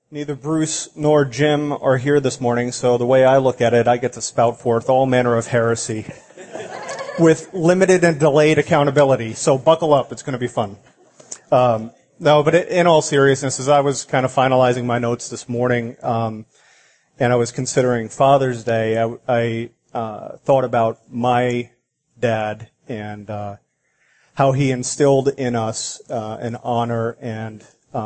Neither Bruce nor Jim are here this morning, so the way I look at it, I get to spout forth all manner of heresy with limited and delayed accountability. So buckle up, it's going to be fun. No, but in all seriousness, as I was kind of finalizing my notes this morning, and I was considering Father's Day, I thought about my dad and how he instilled in us an honor and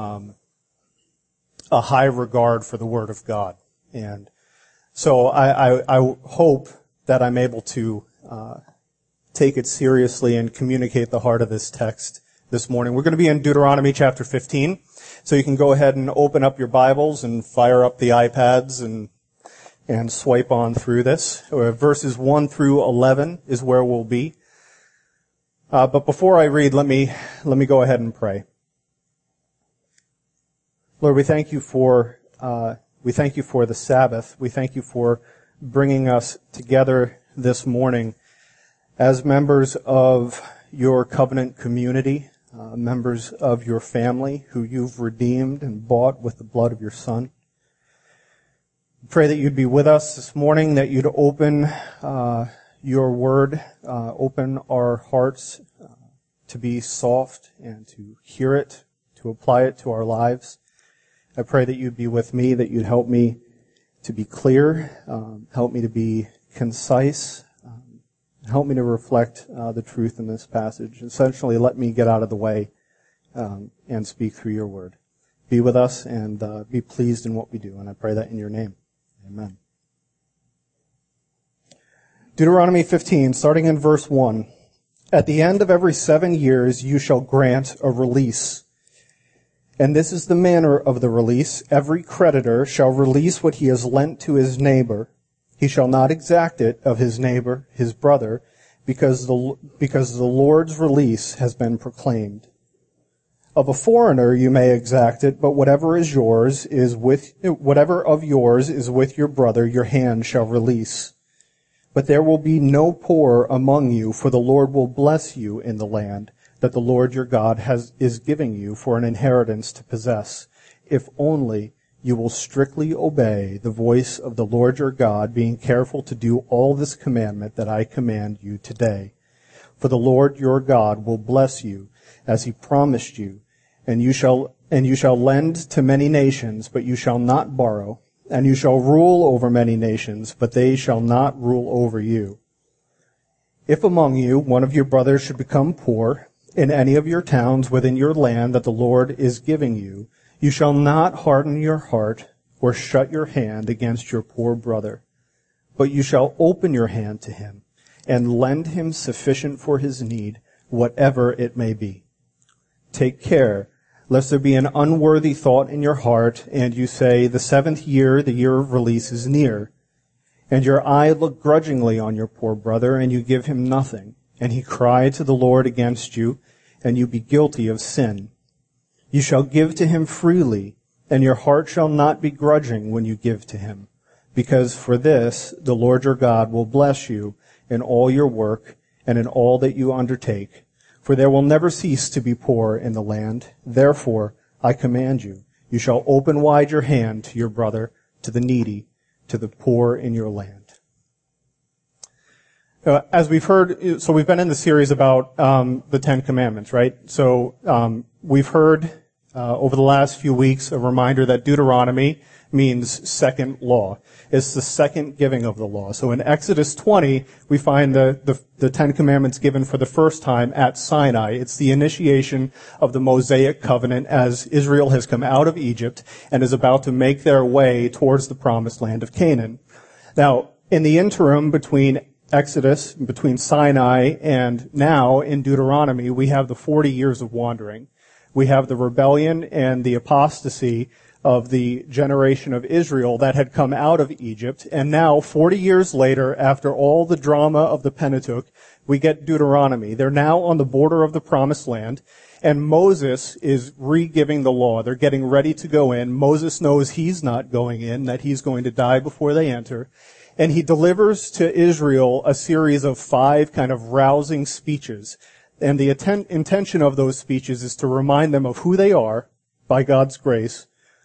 a high regard for the Word of God. And so I hope that I'm able to take it seriously and communicate the heart of this text this morning. We're going to be in Deuteronomy chapter 15. So you can go ahead and open up your Bibles and fire up the iPads and swipe on through this. Verses 1 through 11 is where we'll be. But before I read, let me go ahead and pray. Lord, we thank you for the Sabbath. We thank you for bringing us together this morning as members of your covenant community, members of your family who you've redeemed and bought with the blood of your Son. We pray that you'd be with us this morning, that you'd open your word, open our hearts to be soft and to hear it, to apply it to our lives. I pray that you'd be with me, that you'd help me to be clear, help me to be concise, help me to reflect the truth in this passage. Essentially, let me get out of the way and speak through your word. Be with us and be pleased in what we do, and I pray that in your name. Amen. Deuteronomy 15, starting in verse 1. At the end of every 7 years you shall grant a release. And this is the manner of the release. Every creditor shall release what he has lent to his neighbor. He shall not exact it of his neighbor, his brother, because the Lord's release has been proclaimed. Of a foreigner you may exact it, but whatever of yours is with your brother, your hand shall release. But there will be no poor among you, for the Lord will bless you in the land that the Lord your God is giving you for an inheritance to possess, if only you will strictly obey the voice of the Lord your God, being careful to do all this commandment that I command you today. For the Lord your God will bless you, as he promised you, and you shall lend to many nations, but you shall not borrow, and you shall rule over many nations, but they shall not rule over you. If among you one of your brothers should become poor in any of your towns within your land that the Lord is giving you, you shall not harden your heart or shut your hand against your poor brother, but you shall open your hand to him and lend him sufficient for his need, whatever it may be. Take care lest there be an unworthy thought in your heart, and you say, the 7th year, the year of release, is near, and your eye look grudgingly on your poor brother, and you give him nothing, and he cry to the Lord against you, and you be guilty of sin. You shall give to him freely, and your heart shall not be grudging when you give to him, because for this the Lord your God will bless you in all your work and in all that you undertake. For there will never cease to be poor in the land. Therefore, I command you, you shall open wide your hand to your brother, to the needy, to the poor in your land. As we've heard, so we've been in the series about the Ten Commandments, right? So we've heard over the last few weeks a reminder that Deuteronomy means second law. It's the second giving of the law. So in Exodus 20, we find the Ten Commandments given for the first time at Sinai. It's the initiation of the Mosaic covenant as Israel has come out of Egypt and is about to make their way towards the promised land of Canaan. Now, in the interim between Exodus, between Sinai and now in Deuteronomy, we have the 40 years of wandering. We have the rebellion and the apostasy of the generation of Israel that had come out of Egypt. And now, 40 years later, after all the drama of the Pentateuch, we get Deuteronomy. They're now on the border of the promised land, and Moses is re-giving the law. They're getting ready to go in. Moses knows he's not going in, that he's going to die before they enter. And he delivers to Israel a series of 5 kind of rousing speeches. And the intention of those speeches is to remind them of who they are by God's grace,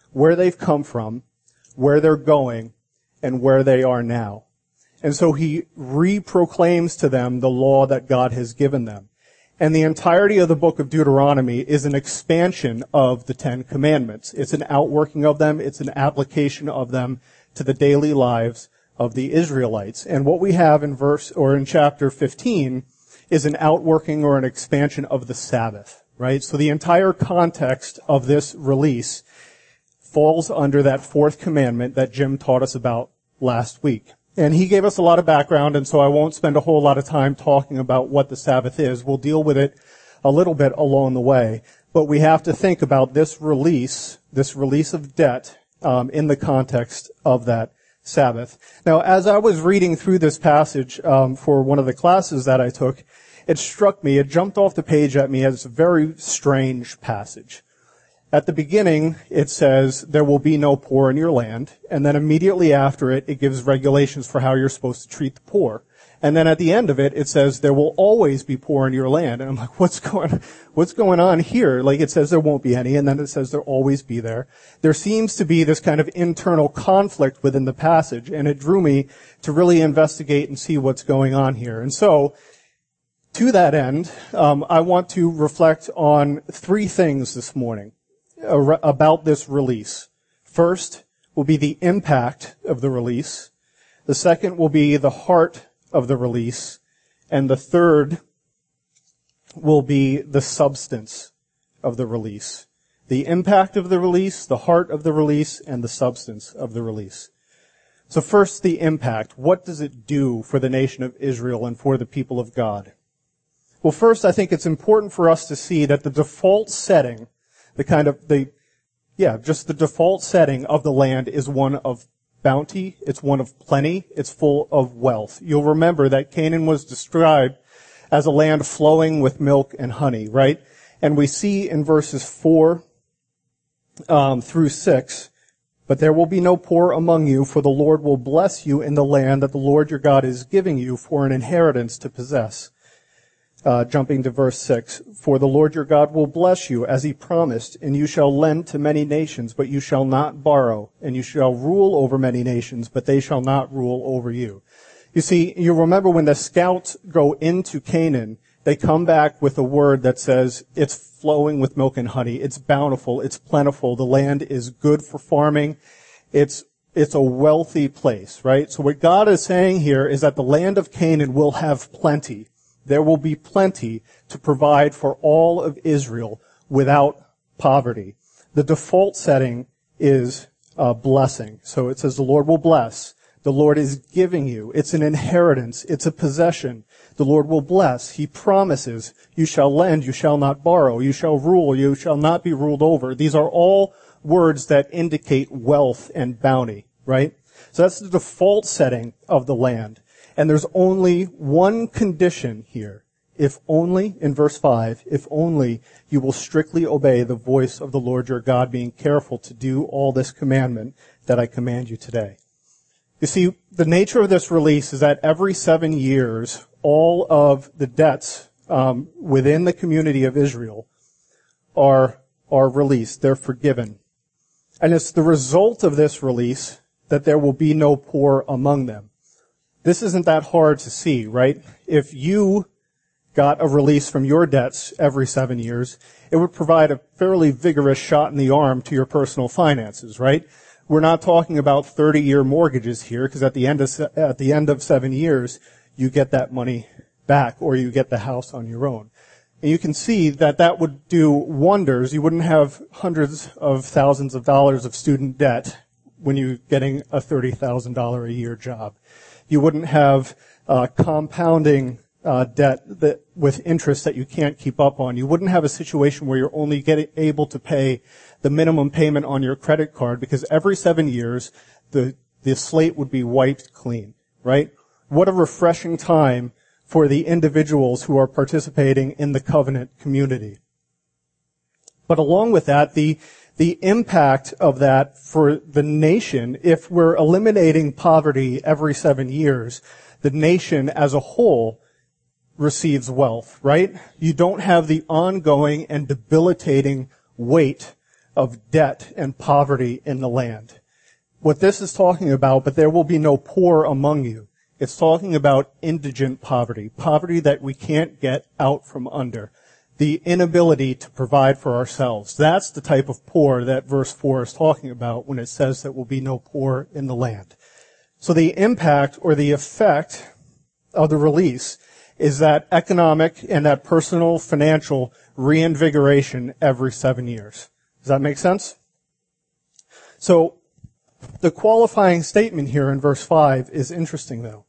where they've come from, where they're going, and where they are now. And so he re-proclaims to them the law that God has given them. And the entirety of the book of Deuteronomy is an expansion of the Ten Commandments. It's an outworking of them. It's an application of them to the daily lives of the Israelites. And what we have in chapter 15 is an outworking or an expansion of the Sabbath, right? So the entire context of this release falls under that fourth commandment that Jim taught us about last week. And he gave us a lot of background, and so I won't spend a whole lot of time talking about what the Sabbath is. We'll deal with it a little bit along the way. But we have to think about this release of debt, in the context of that Sabbath. Now, as I was reading through this passage, for one of the classes that I took, it struck me, it jumped off the page at me as a very strange passage. At the beginning, it says, there will be no poor in your land. And then immediately after it, it gives regulations for how you're supposed to treat the poor. And then at the end of it, it says, there will always be poor in your land. And I'm like, what's going on here? Like, it says there won't be any, and then it says there'll always be there. There seems to be this kind of internal conflict within the passage, and it drew me to really investigate and see what's going on here. And so, to that end, I want to reflect on three things this morning about this release. First will be the impact of the release. The second will be the heart of the release. And the third will be the substance of the release. The impact of the release, the heart of the release, and the substance of the release. So first, the impact. What does it do for the nation of Israel and for the people of God? Well, first, I think it's important for us to see that the default setting, the default setting of the land is one of bounty, it's one of plenty, it's full of wealth. You'll remember that Canaan was described as a land flowing with milk and honey, right? And we see in verses 4 through 6, but there will be no poor among you, for the Lord will bless you in the land that the Lord your God is giving you for an inheritance to possess. Jumping to verse 6, for the Lord your God will bless you as he promised, and you shall lend to many nations, but you shall not borrow, and you shall rule over many nations, but they shall not rule over you. You see, you remember when the scouts go into Canaan, they come back with a word that says it's flowing with milk and honey, it's bountiful, it's plentiful, the land is good for farming, it's a wealthy place, right? So what God is saying here is that the land of Canaan will have plenty. There will be plenty to provide for all of Israel without poverty. The default setting is a blessing. So it says the Lord will bless. The Lord is giving you. It's an inheritance. It's a possession. The Lord will bless. He promises. You shall lend. You shall not borrow. You shall rule. You shall not be ruled over. These are all words that indicate wealth and bounty, right? So that's the default setting of the land. And there's only one condition here. If only, in verse 5, if only you will strictly obey the voice of the Lord your God, being careful to do all this commandment that I command you today. You see, the nature of this release is that every 7 years, all of the debts within the community of Israel are released. They're forgiven. And it's the result of this release that there will be no poor among them. This isn't that hard to see, right? If you got a release from your debts every 7 years, it would provide a fairly vigorous shot in the arm to your personal finances, right? We're not talking about 30-year mortgages here, because at the end of 7 years, you get that money back, or you get the house on your own. And you can see that that would do wonders. You wouldn't have hundreds of thousands of dollars of student debt when you're getting a $30,000 a year job. You wouldn't have compounding debt with interest that you can't keep up on. You wouldn't have a situation where you're only able to pay the minimum payment on your credit card, because every 7 years the slate would be wiped clean, right? What a refreshing time for the individuals who are participating in the covenant community. But along with that, the impact of that for the nation, if we're eliminating poverty every 7 years, the nation as a whole receives wealth, right? You don't have the ongoing and debilitating weight of debt and poverty in the land. What this is talking about, but there will be no poor among you. It's talking about indigent poverty, poverty that we can't get out from under, the inability to provide for ourselves. That's the type of poor that verse 4 is talking about when it says that will be no poor in the land. So the impact or the effect of the release is that economic and that personal financial reinvigoration every 7 years. Does that make sense? So the qualifying statement here in verse 5 is interesting, though.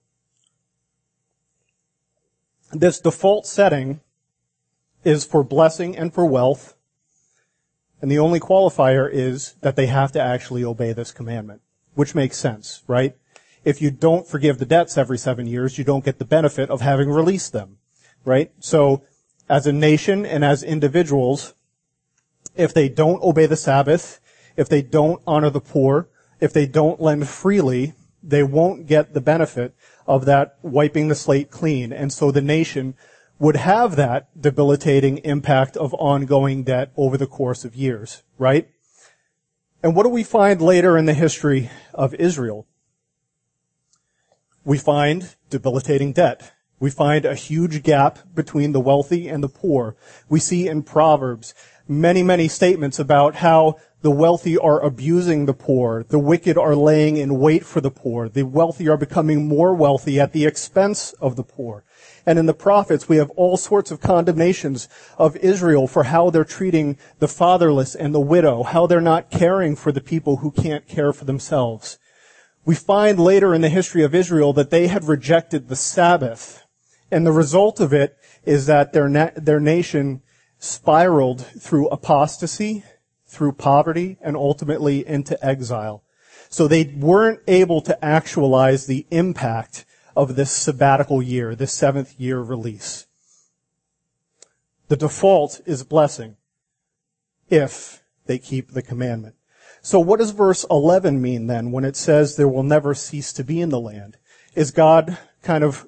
This default setting is for blessing and for wealth, and the only qualifier is that they have to actually obey this commandment, which makes sense, right? If you don't forgive the debts every 7 years, you don't get the benefit of having released them, right? So as a nation and as individuals, if they don't obey the Sabbath, if they don't honor the poor, if they don't lend freely, they won't get the benefit of that wiping the slate clean. And so the nation would have that debilitating impact of ongoing debt over the course of years, right? And what do we find later in the history of Israel? We find debilitating debt. We find a huge gap between the wealthy and the poor. We see in Proverbs many, many statements about how the wealthy are abusing the poor. The wicked are laying in wait for the poor. The wealthy are becoming more wealthy at the expense of the poor. And in the prophets, we have all sorts of condemnations of Israel for how they're treating the fatherless and the widow, how they're not caring for the people who can't care for themselves. We find later in the history of Israel that they had rejected the Sabbath. And the result of it is that their nation spiraled through apostasy, through poverty, and ultimately into exile. So they weren't able to actualize the impact of this sabbatical year, this 7th year release. The default is blessing if they keep the commandment. So what does verse 11 mean then when it says there will never cease to be in the land? Is God kind of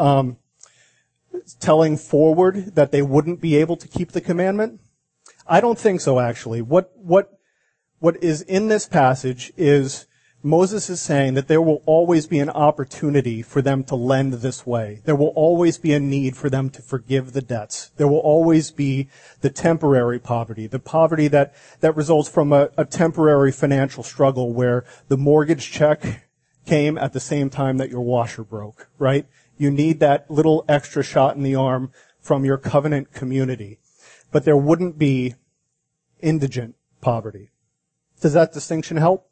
telling forward that they wouldn't be able to keep the commandment? I don't think so, actually. What is in this passage is Moses is saying that there will always be an opportunity for them to lend this way. There will always be a need for them to forgive the debts. There will always be the temporary poverty, the poverty that results from a temporary financial struggle where the mortgage check came at the same time that your washer broke, right? You need that little extra shot in the arm from your covenant community. But there wouldn't be indigent poverty. Does that distinction help?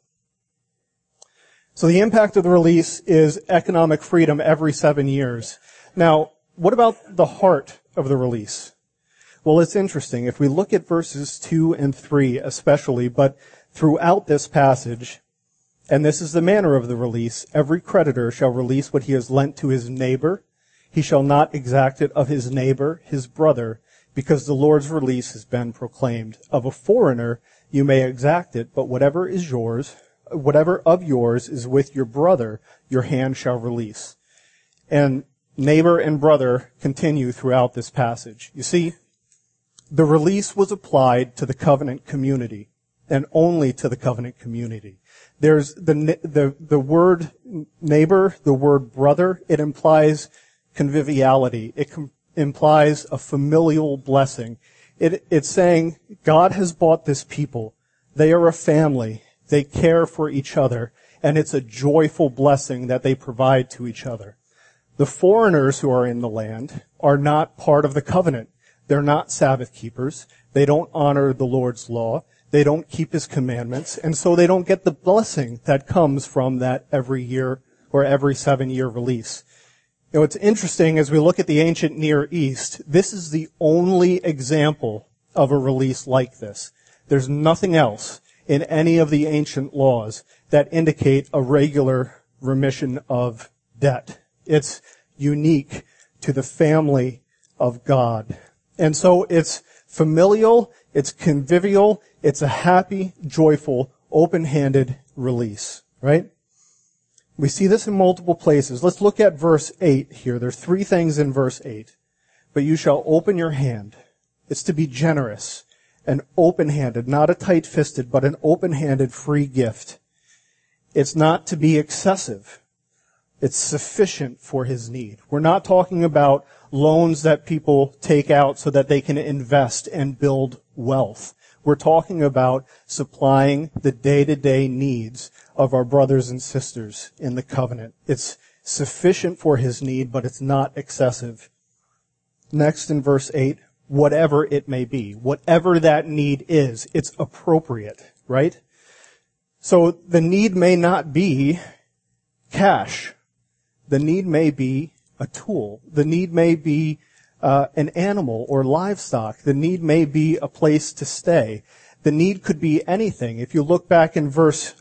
So the impact of the release is economic freedom every 7 years. Now, what about the heart of the release? Well, it's interesting. If we look at verses 2 and 3 especially, but throughout this passage, and this is the manner of the release, every creditor shall release what he has lent to his neighbor. He shall not exact it of his neighbor, his brother, because the Lord's release has been proclaimed. Of a foreigner you may exact it, but whatever of yours is with your brother, your hand shall release. And neighbor and brother continue throughout this passage. You see, the release was applied to the covenant community, and only to the covenant community. There's the word neighbor, the word brother, it implies conviviality. It implies a familial blessing. It's saying God has bought this people. They are a family. They care for each other, and it's a joyful blessing that they provide to each other. The foreigners who are in the land are not part of the covenant. They're not Sabbath keepers. They don't honor the Lord's law. They don't keep his commandments, and so they don't get the blessing that comes from that every year or every 7-year release. You know, it's interesting as we look at the ancient Near East, this is the only example of a release like this. There's nothing else in any of the ancient laws that indicate a regular remission of debt. It's unique to the family of God. And so it's familial, it's convivial, it's a happy, joyful, open-handed release, right? We see this in multiple places. Let's look at verse 8 here. There are 3 things in verse 8. But you shall open your hand. It's to be generous. an open-handed, not a tight-fisted, but an open-handed free gift. It's not to be excessive. It's sufficient for his need. We're not talking about loans that people take out so that they can invest and build wealth. We're talking about supplying the day-to-day needs of our brothers and sisters in the covenant. It's sufficient for his need, but it's not excessive. Next in verse 8, whatever it may be, whatever that need is, it's appropriate, right? So the need may not be cash. The need may be a tool. The need may be an animal or livestock. The need may be a place to stay. The need could be anything. If you look back in verse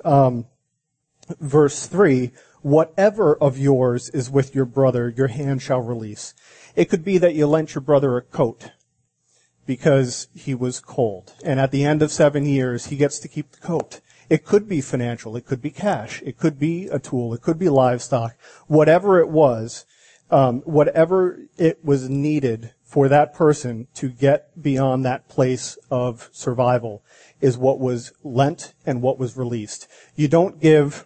3, whatever of yours is with your brother, your hand shall release. It could be that you lent your brother a coat because he was cold. And at the end of 7 years, he gets to keep the coat. It could be financial. It could be cash. It could be a tool. It could be livestock. Whatever it was, whatever it was needed for that person to get beyond that place of survival is what was lent and what was released. You don't give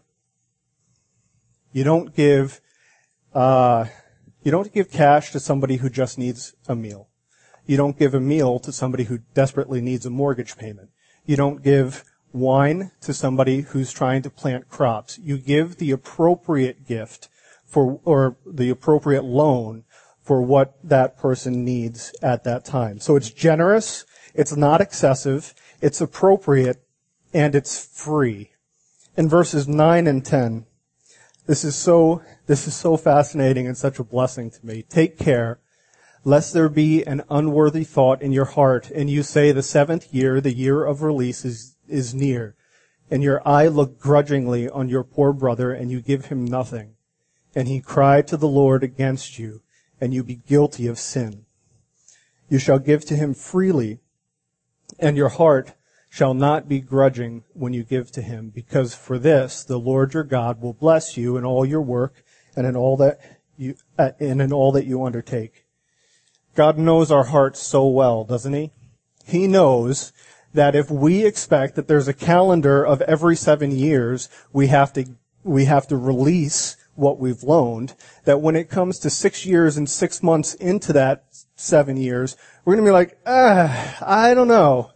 cash to somebody who just needs a meal. You don't give a meal to somebody who desperately needs a mortgage payment. You don't give wine to somebody who's trying to plant crops. You give the appropriate gift or the appropriate loan for what that person needs at that time. So it's generous, it's not excessive, it's appropriate, and it's free. In verses 9 and 10, this is so fascinating and such a blessing to me. Take care, lest there be an unworthy thought in your heart, and you say the 7th year, the year of release, is near, and your eye look grudgingly on your poor brother, and you give him nothing. And he cry to the Lord against you, and you be guilty of sin. You shall give to him freely, and your heart shall not be grudging when you give to him, because for this the Lord your God will bless you in all your work and in all that you undertake. God knows our hearts so well, doesn't he? He knows that if we expect that there's a calendar of every 7 years we have to release what we've loaned, that when it comes to 6 years and 6 months into that 7 years, we're going to be like, I don't know.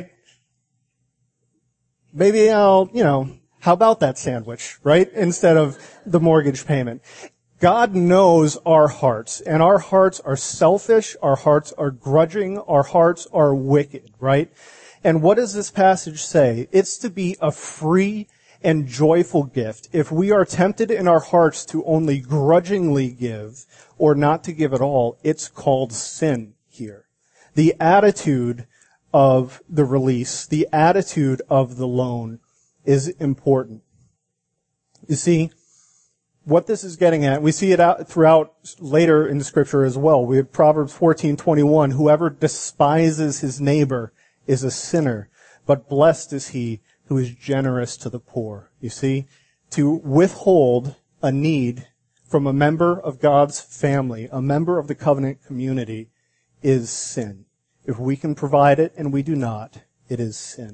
Maybe I'll, how about that sandwich, right? Instead of the mortgage payment. God knows our hearts, and our hearts are selfish, our hearts are grudging, our hearts are wicked, right? And what does this passage say? It's to be a free and joyful gift. If we are tempted in our hearts to only grudgingly give or not to give at all, it's called sin here. The attitude of the release, the attitude of the loan is important. You see, what this is getting at, we see it out throughout later in the scripture as well. We have Proverbs 14:21, whoever despises his neighbor is a sinner, but blessed is he who is generous to the poor. You see, to withhold a need from a member of God's family, a member of the covenant community, is sin. If we can provide it and we do not, it is sin.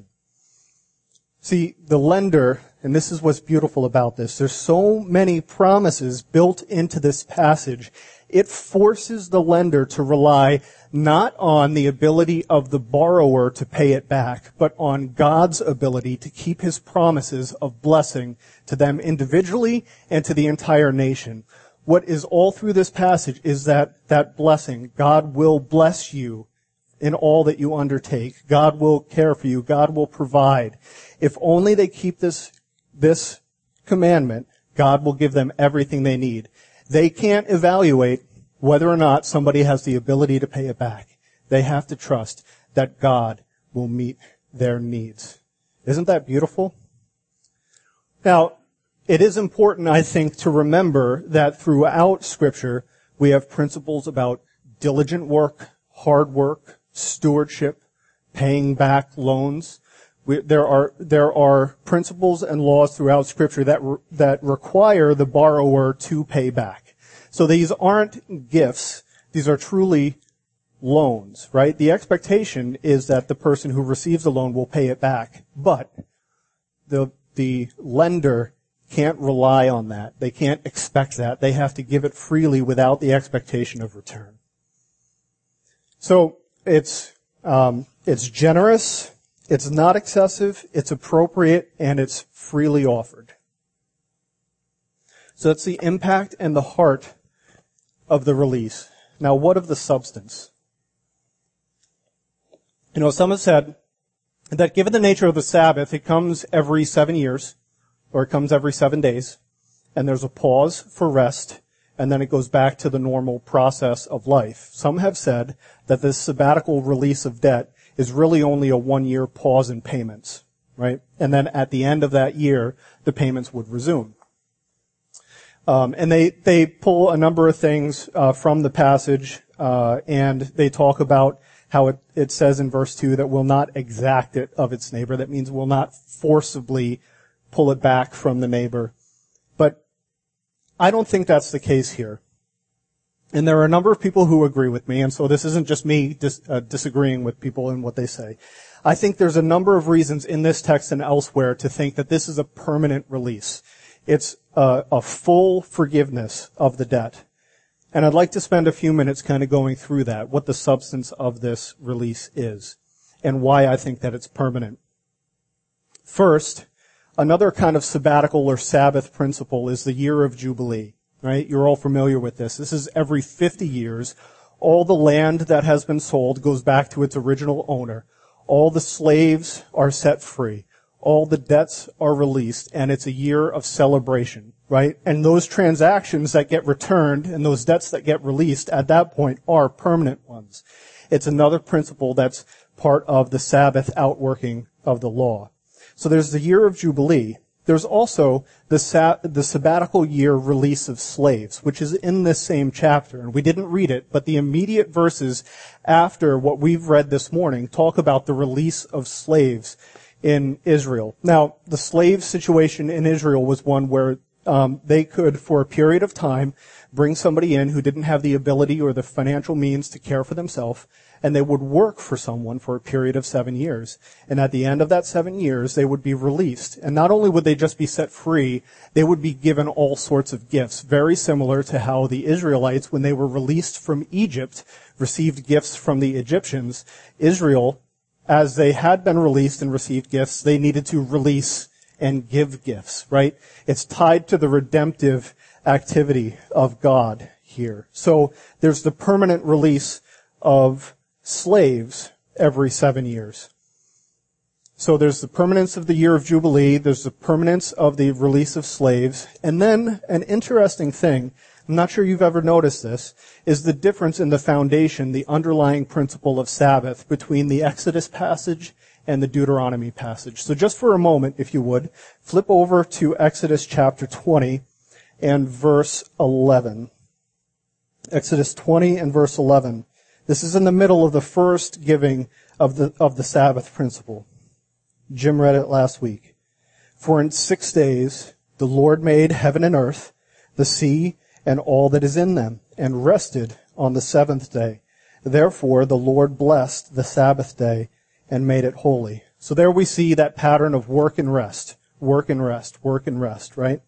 See, the lender, and this is what's beautiful about this, there's so many promises built into this passage. It forces the lender to rely not on the ability of the borrower to pay it back, but on God's ability to keep his promises of blessing to them individually and to the entire nation. What is all through this passage is that blessing. God will bless you in all that you undertake. God will care for you. God will provide. If only they keep this commandment, God will give them everything they need. They can't evaluate whether or not somebody has the ability to pay it back. They have to trust that God will meet their needs. Isn't that beautiful? Now, it is important, I think, to remember that throughout Scripture, we have principles about diligent work, hard work, stewardship, paying back loans. There are principles and laws throughout Scripture that require the borrower to pay back. So these aren't gifts. These are truly loans, right? The expectation is that the person who receives the loan will pay it back, but the lender can't rely on that. They can't expect that. They have to give it freely without the expectation of return. So it's generous, it's not excessive, it's appropriate, and it's freely offered. So that's the impact and the heart of the release. Now, what of the substance? Some have said that given the nature of the Sabbath, it comes every 7 years, or it comes every 7 days, and there's a pause for rest, and then it goes back to the normal process of life. Some have said that this sabbatical release of debt is really only a 1-year pause in payments, right? And then at the end of that year, the payments would resume. And they pull a number of things from the passage, and they talk about how it says in verse 2 that will not exact it of its neighbor. That means will not forcibly pull it back from the neighbor. But I don't think that's the case here. And there are a number of people who agree with me, and so this isn't just me disagreeing with people and what they say. I think there's a number of reasons in this text and elsewhere to think that this is a permanent release. It's a full forgiveness of the debt. And I'd like to spend a few minutes kind of going through that, what the substance of this release is, and why I think that it's permanent. First, another kind of sabbatical or Sabbath principle is the year of Jubilee, right? You're all familiar with this. This is every 50 years. All the land that has been sold goes back to its original owner. All the slaves are set free. All the debts are released, and it's a year of celebration, right? And those transactions that get returned and those debts that get released at that point are permanent ones. It's another principle that's part of the Sabbath outworking of the law. So there's the year of Jubilee. There's also the sabbatical year release of slaves, which is in this same chapter. And we didn't read it, but the immediate verses after what we've read this morning talk about the release of slaves in Israel. Now, the slave situation in Israel was one where they could, for a period of time, bring somebody in who didn't have the ability or the financial means to care for themselves, and they would work for someone for a period of 7 years. And at the end of that 7 years, they would be released. And not only would they just be set free, they would be given all sorts of gifts, very similar to how the Israelites, when they were released from Egypt, received gifts from the Egyptians. Israel, as they had been released and received gifts, they needed to release and give gifts, right? It's tied to the redemptive activity of God here. So there's the permanent release of slaves every 7 years. So there's the permanence of the year of Jubilee, there's the permanence of the release of slaves, and then an interesting thing, I'm not sure you've ever noticed this, is the difference in the foundation, the underlying principle of Sabbath between the Exodus passage and the Deuteronomy passage. So just for a moment, if you would, flip over to Exodus chapter 20 and verse 11. Exodus 20 and verse 11. This is in the middle of the first giving of the Sabbath principle. Jim read it last week. For in 6 days the Lord made heaven and earth, the sea, and all that is in them, and rested on the seventh day. Therefore the Lord blessed the Sabbath day and made it holy. So there we see that pattern of work and rest, work and rest, work and rest, right?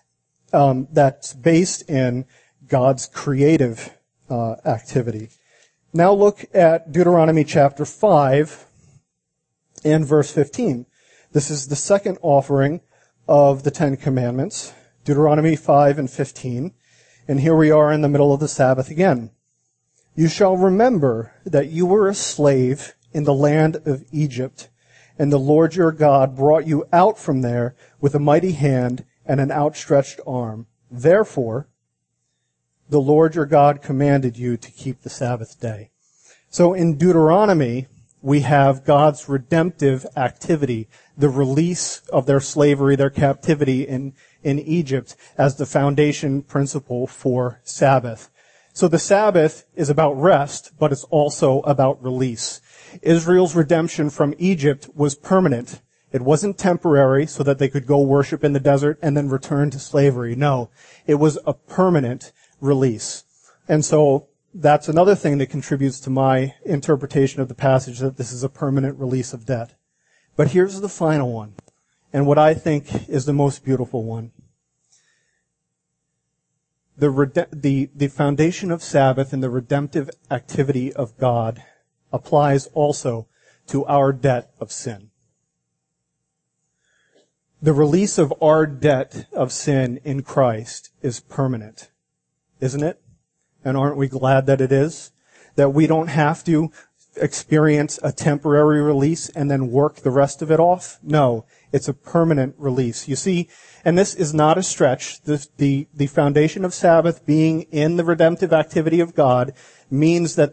That's based in God's creative activity. Now look at Deuteronomy chapter 5 and verse 15. This is the second offering of the Ten Commandments, Deuteronomy 5 and 15. And here we are in the middle of the Sabbath again. You shall remember that you were a slave in the land of Egypt, and the Lord your God brought you out from there with a mighty hand and an outstretched arm. Therefore, the Lord your God commanded you to keep the Sabbath day. So in Deuteronomy, we have God's redemptive activity, the release of their slavery, their captivity in Egypt as the foundation principle for Sabbath. So the Sabbath is about rest, but it's also about release. Israel's redemption from Egypt was permanent. It wasn't temporary so that they could go worship in the desert and then return to slavery. No, it was a permanent release. And so that's another thing that contributes to my interpretation of the passage, that this is a permanent release of debt. But here's the final one, and what I think is the most beautiful one. The foundation of Sabbath and the redemptive activity of God applies also to our debt of sin. The release of our debt of sin in Christ is permanent, isn't it? And aren't we glad that it is? That we don't have to experience a temporary release and then work the rest of it off? No, it's a permanent release. You see, and this is not a stretch. The foundation of Sabbath being in the redemptive activity of God means that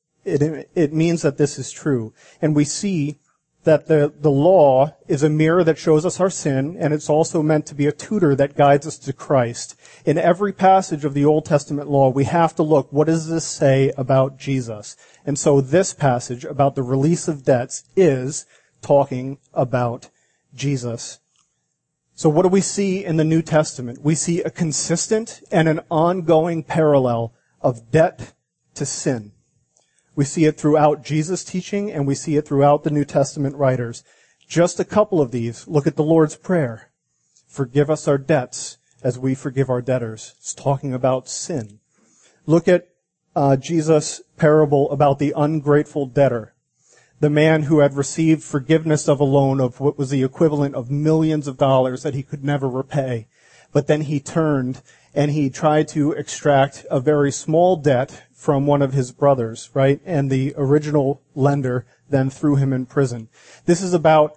it means that this is true. And we see that the law is a mirror that shows us our sin, and it's also meant to be a tutor that guides us to Christ. In every passage of the Old Testament law, we have to look, what does this say about Jesus? And so this passage about the release of debts is talking about Jesus. So what do we see in the New Testament? We see a consistent and an ongoing parallel of debt to sin. We see it throughout Jesus' teaching, and we see it throughout the New Testament writers. Just a couple of these. Look at the Lord's Prayer. Forgive us our debts as we forgive our debtors. It's talking about sin. Look at Jesus' parable about the ungrateful debtor, the man who had received forgiveness of a loan of what was the equivalent of millions of dollars that he could never repay. But then he turned and he tried to extract a very small debt from one of his brothers, right? And the original lender then threw him in prison. This is about,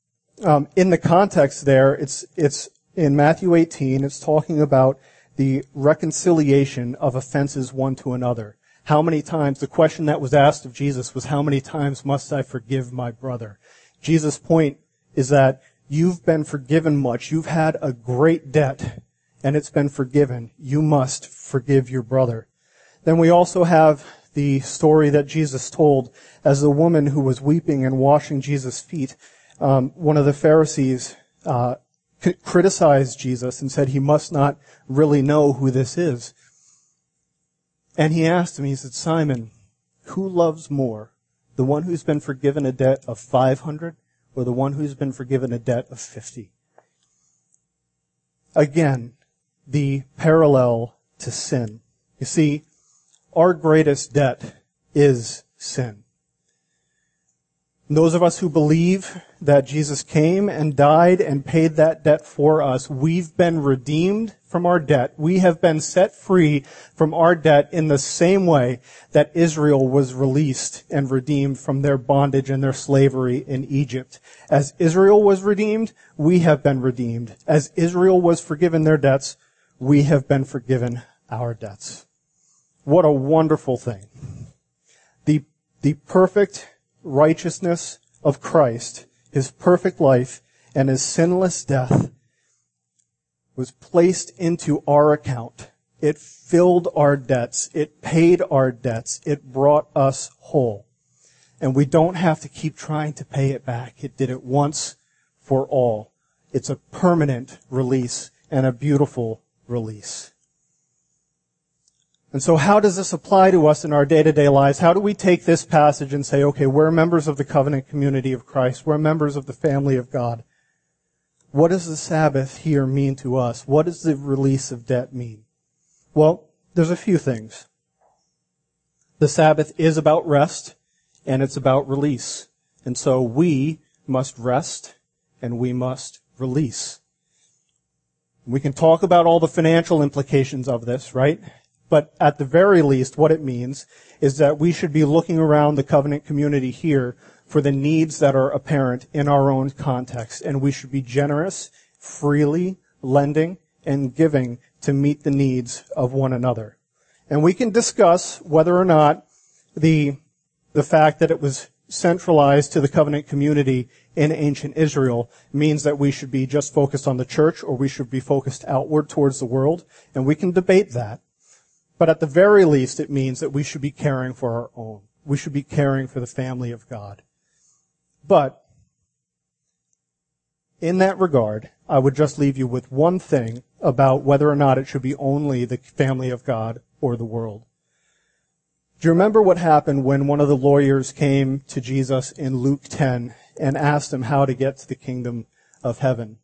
in the context there, it's in Matthew 18, it's talking about the reconciliation of offenses one to another. How many times, the question that was asked of Jesus was, how many times must I forgive my brother? Jesus' point is that you've been forgiven much. You've had a great debt, and it's been forgiven. You must forgive your brother. Then we also have the story that Jesus told as the woman who was weeping and washing Jesus' feet. One of the Pharisees criticized Jesus and said he must not really know who this is. And he asked him, he said, Simon, who loves more, the one who's been forgiven a debt of 500 or the one who's been forgiven a debt of 50? Again, the parallel to sin. You see, our greatest debt is sin. And those of us who believe that Jesus came and died and paid that debt for us, we've been redeemed from our debt. We have been set free from our debt in the same way that Israel was released and redeemed from their bondage and their slavery in Egypt. As Israel was redeemed, we have been redeemed. As Israel was forgiven their debts, we have been forgiven our debts. What a wonderful thing. The perfect righteousness of Christ, his perfect life, and his sinless death was placed into our account. It filled our debts. It paid our debts. It brought us whole. And we don't have to keep trying to pay it back. It did it once for all. It's a permanent release and a beautiful release. And so how does this apply to us in our day-to-day lives? How do we take this passage and say, okay, we're members of the covenant community of Christ. We're members of the family of God. What does the Sabbath here mean to us? What does the release of debt mean? Well, there's a few things. The Sabbath is about rest, and it's about release. And so we must rest, and we must release. We can talk about all the financial implications of this, right? But at the very least, what it means is that we should be looking around the covenant community here for the needs that are apparent in our own context. And we should be generous, freely lending, and giving to meet the needs of one another. And we can discuss whether or not the fact that it was centralized to the covenant community in ancient Israel means that we should be just focused on the church or we should be focused outward towards the world. And we can debate that. But at the very least, it means that we should be caring for our own. We should be caring for the family of God. But in that regard, I would just leave you with one thing about whether or not it should be only the family of God or the world. Do you remember what happened when one of the lawyers came to Jesus in Luke 10 and asked him how to get to the kingdom of heaven?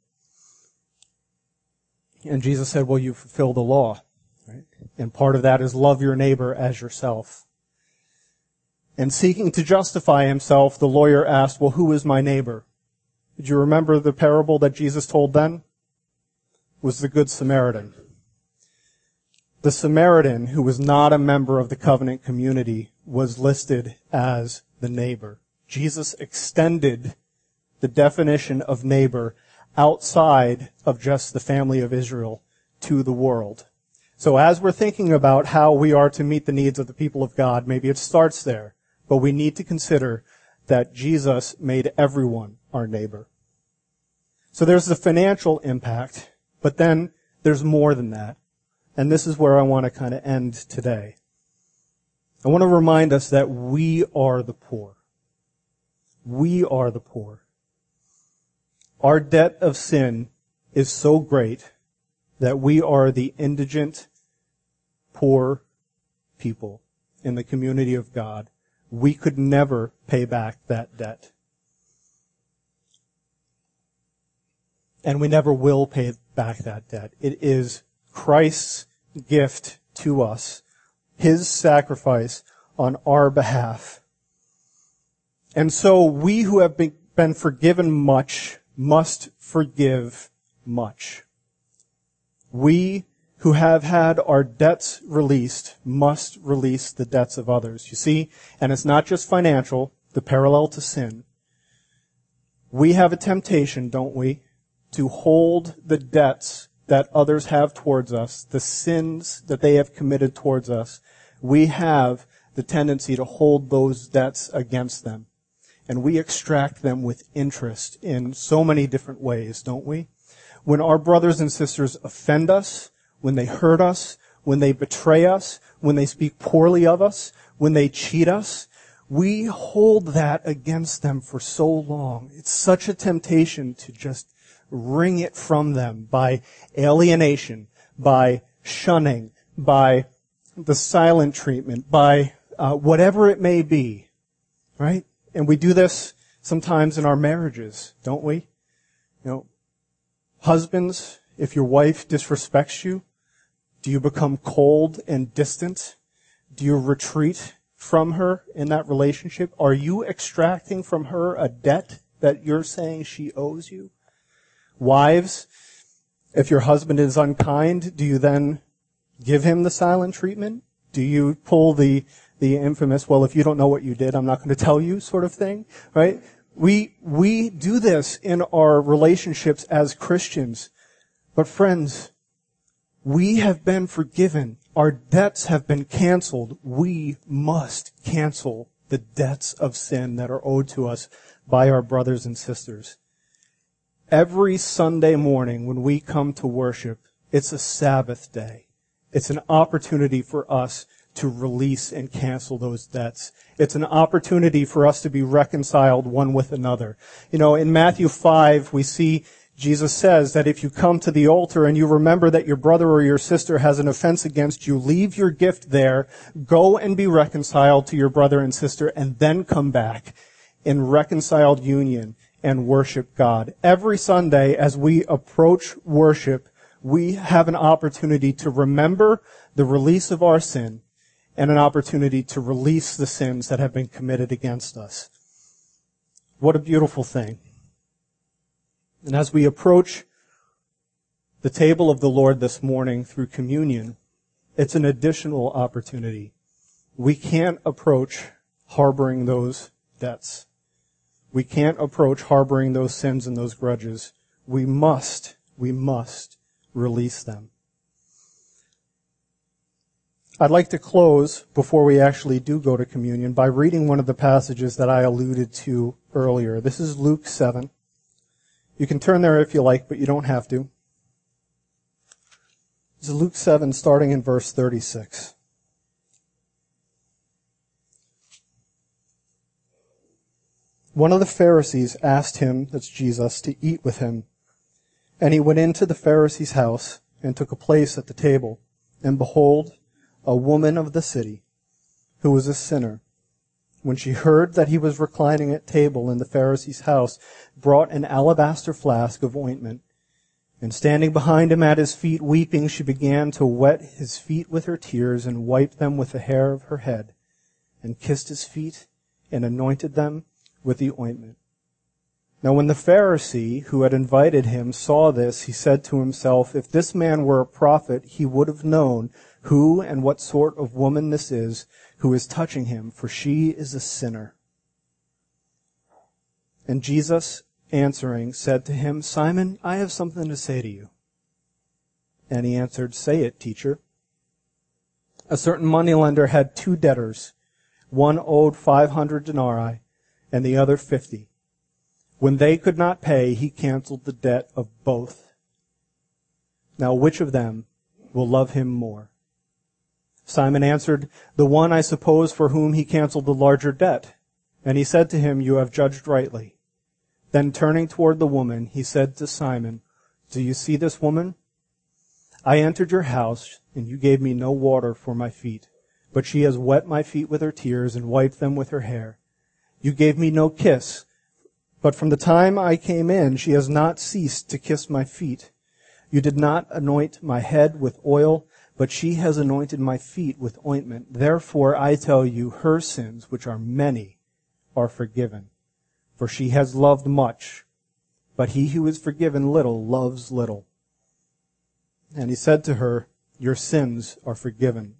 And Jesus said, well, you fulfill the law, right? And part of that is love your neighbor as yourself. And seeking to justify himself, the lawyer asked, well, who is my neighbor? Did you remember the parable that Jesus told then? It was the Good Samaritan. The Samaritan, who was not a member of the covenant community, was listed as the neighbor. Jesus extended the definition of neighbor outside of just the family of Israel to the world. So as we're thinking about how we are to meet the needs of the people of God, maybe it starts there, but we need to consider that Jesus made everyone our neighbor. So there's the financial impact, but then there's more than that. And this is where I want to kind of end today. I want to remind us that we are the poor. We are the poor. Our debt of sin is so great that we are the indigent, poor people in the community of God. We could never pay back that debt. And we never will pay back that debt. It is Christ's gift to us, His sacrifice on our behalf. And so we who have been forgiven much must forgive much. We who have had our debts released must release the debts of others. You see, and it's not just financial, the parallel to sin. We have a temptation, don't we, to hold the debts that others have towards us, the sins that they have committed towards us. We have the tendency to hold those debts against them. And we extract them with interest in so many different ways, don't we? When our brothers and sisters offend us, when they hurt us, when they betray us, when they speak poorly of us, when they cheat us, we hold that against them for so long. It's such a temptation to just wring it from them by alienation, by shunning, by the silent treatment, by whatever it may be, right? And we do this sometimes in our marriages, don't we? You know, husbands, if your wife disrespects you, do you become cold and distant? Do you retreat from her in that relationship? Are you extracting from her a debt that you're saying she owes you? Wives, if your husband is unkind, do you then give him the silent treatment? Do you pull the infamous, well, if you don't know what you did, I'm not going to tell you sort of thing, right? We do this in our relationships as Christians. But friends, we have been forgiven. Our debts have been canceled. We must cancel the debts of sin that are owed to us by our brothers and sisters. Every Sunday morning when we come to worship, it's a Sabbath day. It's an opportunity for us to release and cancel those debts. It's an opportunity for us to be reconciled one with another. You know, in Matthew 5, we see Jesus says that if you come to the altar and you remember that your brother or your sister has an offense against you, leave your gift there, go and be reconciled to your brother and sister, and then come back in reconciled union and worship God. Every Sunday, as we approach worship, we have an opportunity to remember the release of our sin and an opportunity to release the sins that have been committed against us. What a beautiful thing. And as we approach the table of the Lord this morning through communion, it's an additional opportunity. We can't approach harboring those debts. We can't approach harboring those sins and those grudges. We must release them. I'd like to close, before we actually do go to communion, by reading one of the passages that I alluded to earlier. This is Luke 7. You can turn there if you like, but you don't have to. This is Luke 7, starting in verse 36. One of the Pharisees asked him, that's Jesus, to eat with him. And he went into the Pharisee's house and took a place at the table. And behold, a woman of the city, who was a sinner, when she heard that he was reclining at table in the Pharisee's house, brought an alabaster flask of ointment. And standing behind him at his feet, weeping, she began to wet his feet with her tears and wiped them with the hair of her head, and kissed his feet and anointed them with the ointment. Now when the Pharisee who had invited him saw this, he said to himself, if this man were a prophet, he would have known who and what sort of woman this is who is touching him, for she is a sinner. And Jesus, answering, said to him, Simon, I have something to say to you. And he answered, say it, teacher. A certain moneylender had 2 debtors. One owed 500 denarii, and the other 50. When they could not pay, he canceled the debt of both. Now which of them will love him more? Simon answered, the one, I suppose, for whom he canceled the larger debt. And he said to him, you have judged rightly. Then turning toward the woman, he said to Simon, do you see this woman? I entered your house, and you gave me no water for my feet, but she has wet my feet with her tears and wiped them with her hair. You gave me no kiss, but from the time I came in, she has not ceased to kiss my feet. You did not anoint my head with oil, but she has anointed my feet with ointment. Therefore, I tell you, her sins, which are many, are forgiven. For she has loved much, but he who is forgiven little loves little. And he said to her, your sins are forgiven.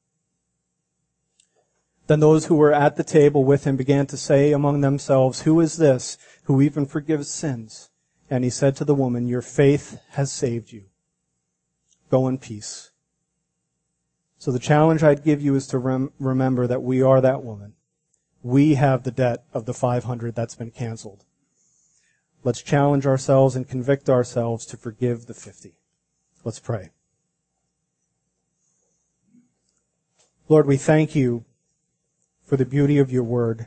Then those who were at the table with him began to say among themselves, who is this who even forgives sins? And he said to the woman, your faith has saved you. Go in peace. So the challenge I'd give you is to remember that we are that woman. We have the debt of the 500 that's been canceled. Let's challenge ourselves and convict ourselves to forgive the 50. Let's pray. Lord, we thank you for the beauty of your word.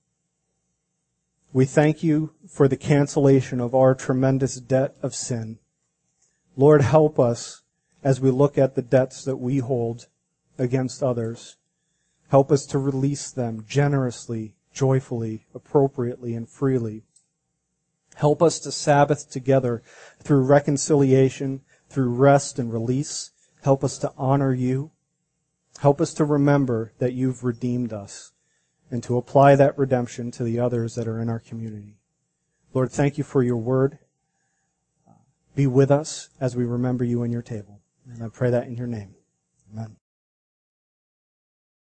We thank you for the cancellation of our tremendous debt of sin. Lord, help us as we look at the debts that we hold against others. Help us to release them generously, joyfully, appropriately, and freely. Help us to Sabbath together through reconciliation, through rest and release. Help us to honor you. Help us to remember that you've redeemed us and to apply that redemption to the others that are in our community. Lord, thank you for your word. Be with us as we remember you in your table. And I pray that in your name. Amen.